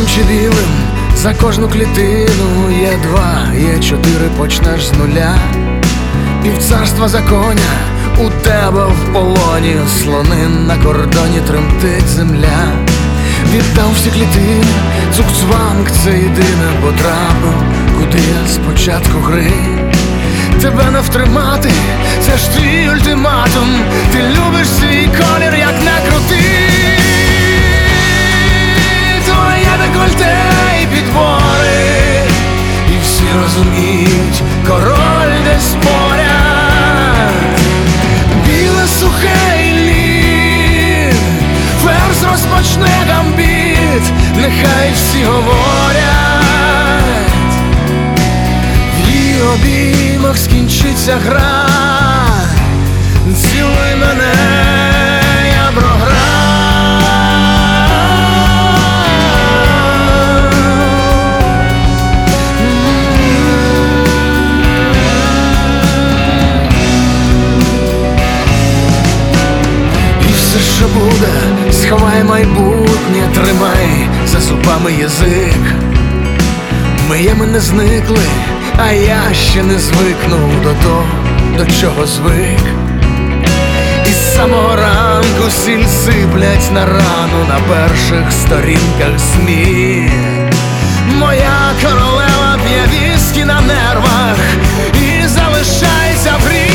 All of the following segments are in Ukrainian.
чи білим за кожну клітину є два, є чотири, почнеш з нуля. Півцарства за коня, у тебе в полоні слони, на кордоні тремтить земля. Віддав всі клітини, цукцванг це єдине потрапив, куди я спочатку гри. Тебе не втримати, це ж твій ультиматум, ти любиш свій колір, як не крути. Твоє декольте і підбори, і всі розуміють, король десь поряд. Біле сухе і лід, ферзь розпочне гамбіт, нехай всі говорять. В її обіймах скінчиться гра, цілуй мене, я програв. І все, що буде, сховай майбутнє, тримай за зубами язик. Ми не зникли, а я ще не звикнув до того, до чого звик. І з самого ранку сіль сиплять на рану на перших сторінках ЗМІ. Моя королева п'є віскі на нервах і залишається в грі.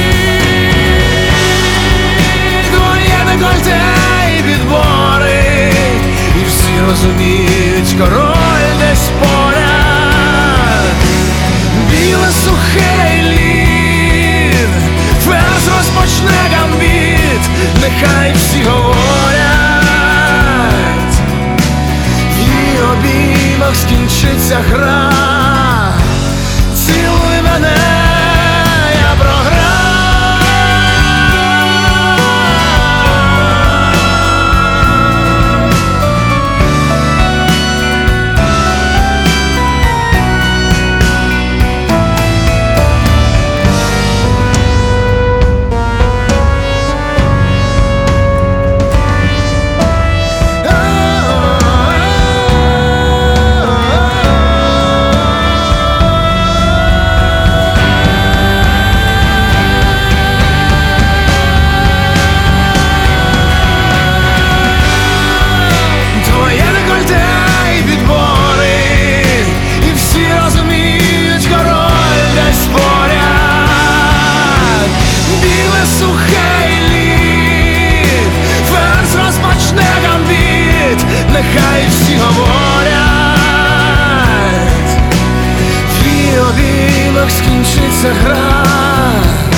Твоє декольте і підбори, і всі розуміють, король десь поряд. Біле сухе і лід, ферзь розпочне гамбіт, нехай всі говорять. В її обіймах скінчиться гра, цілуй мене, я програв. Нехай всі говорять, в її обіймах скінчиться гра.